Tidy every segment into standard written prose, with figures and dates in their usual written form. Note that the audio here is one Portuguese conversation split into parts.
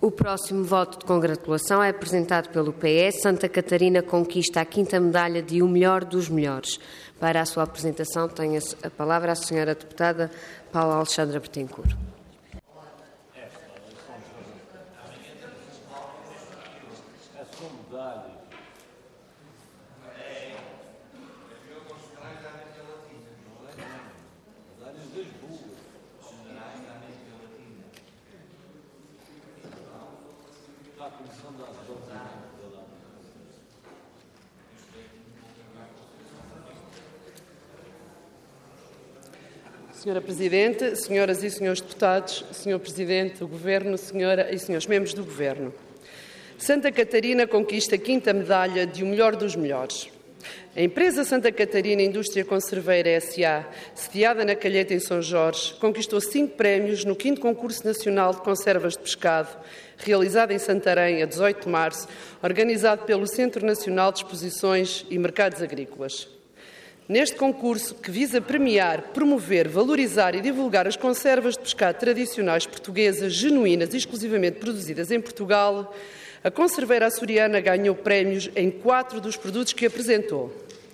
O próximo voto de congratulação é apresentado pelo PS. Santa Catarina conquista a 5ª medalha de O Melhor dos Melhores. Para a sua apresentação, tem a palavra a senhora deputada Paula Alexandra Bettencourt. Senhora Presidente, senhoras e senhores deputados, Senhor Presidente do Governo, senhora e senhores membros do Governo. Santa Catarina conquista a 5ª medalha de O Melhor dos Melhores. A empresa Santa Catarina Indústria Conserveira S.A., sediada na Calheta, em São Jorge, conquistou 5 prémios no 5º Concurso Nacional de Conservas de Pescado, realizado em Santarém, a 18 de março, organizado pelo Centro Nacional de Exposições e Mercados Agrícolas. Neste concurso, que visa premiar, promover, valorizar e divulgar as conservas de pescado tradicionais portuguesas, genuínas e exclusivamente produzidas em Portugal, a conserveira açoriana ganhou prémios em 4 dos produtos que apresentou.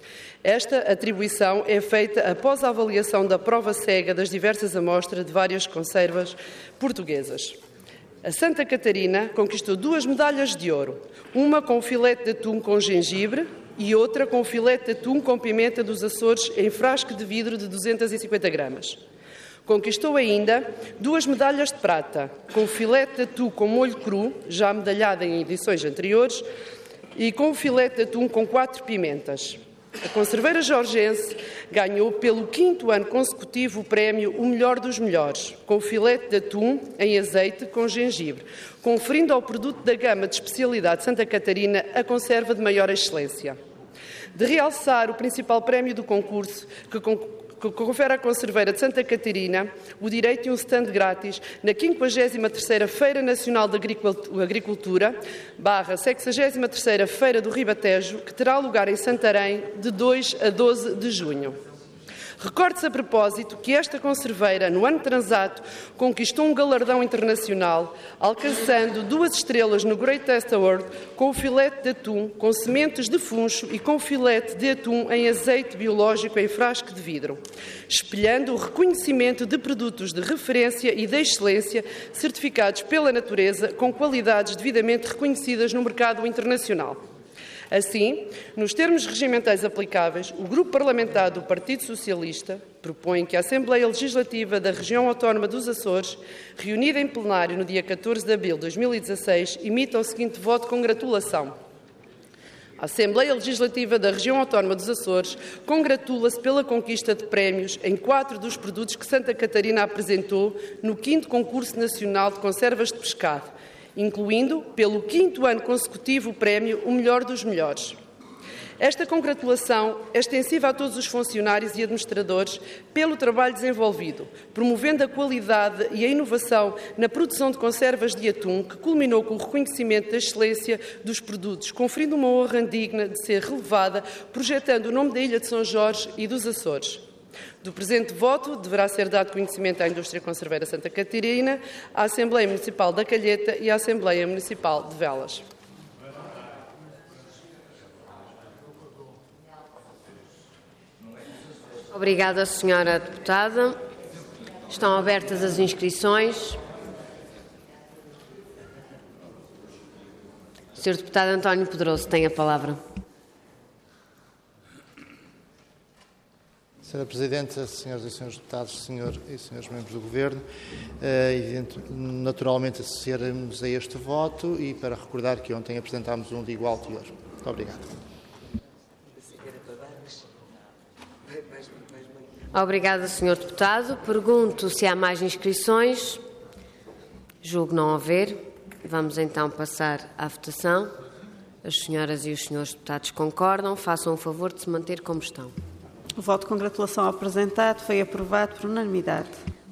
Esta atribuição é feita após a avaliação da prova cega das diversas amostras de várias conservas portuguesas. A Santa Catarina conquistou 2 medalhas de ouro, uma com o filete de atum com gengibre e outra com o filete de atum com pimenta dos Açores em frasco de vidro de 250 gramas. Conquistou ainda 2 medalhas de prata, com o filete de atum com molho cru, já medalhada em edições anteriores, e com o filete de atum com 4 pimentas. A conserveira jorgense ganhou pelo 5º ano consecutivo o prémio O Melhor dos Melhores, com o filete de atum em azeite com gengibre, conferindo ao produto da gama de especialidade Santa Catarina a conserva de maior excelência. De realçar o principal prémio do concurso, que confere à conserveira de Santa Catarina o direito de um stand grátis na 53ª Feira Nacional de Agricultura, / 63ª Feira do Ribatejo, que terá lugar em Santarém de 2 a 12 de junho. Recorde-se a propósito que esta conserveira, no ano transato, conquistou um galardão internacional, alcançando 2 estrelas no Great Taste Award com o filete de atum com sementes de funcho e com o filete de atum em azeite biológico em frasco de vidro, espelhando o reconhecimento de produtos de referência e de excelência certificados pela natureza com qualidades devidamente reconhecidas no mercado internacional. Assim, nos termos regimentais aplicáveis, o Grupo Parlamentar do Partido Socialista propõe que a Assembleia Legislativa da Região Autónoma dos Açores, reunida em plenário no dia 14 de abril de 2016, emita o seguinte voto de congratulação. A Assembleia Legislativa da Região Autónoma dos Açores congratula-se pela conquista de prémios em 4 dos produtos que Santa Catarina apresentou no 5º Concurso Nacional de Conservas de Pescado, incluindo, pelo 5º ano consecutivo, o prémio O Melhor dos Melhores. Esta congratulação é extensiva a todos os funcionários e administradores pelo trabalho desenvolvido, promovendo a qualidade e a inovação na produção de conservas de atum, que culminou com o reconhecimento da excelência dos produtos, conferindo uma honra digna de ser relevada, projetando o nome da Ilha de São Jorge e dos Açores. Do presente voto deverá ser dado conhecimento à Indústria Conserveira Santa Catarina, à Assembleia Municipal da Calheta e à Assembleia Municipal de Velas. Obrigada, senhora deputada. Estão abertas as inscrições. Senhor deputado António Pedroso tem a palavra. Senhora Presidente, senhoras e senhores deputados, senhor e senhores membros do Governo, é evidente, naturalmente associaremos a este voto e para recordar que ontem apresentámos um de igual teor. Muito obrigado. Obrigada, senhor deputado. Pergunto se há mais inscrições. Julgo não haver. Vamos então passar à votação. As senhoras e os senhores deputados concordam. Façam o favor de se manter como estão. O voto de congratulação apresentado foi aprovado por unanimidade.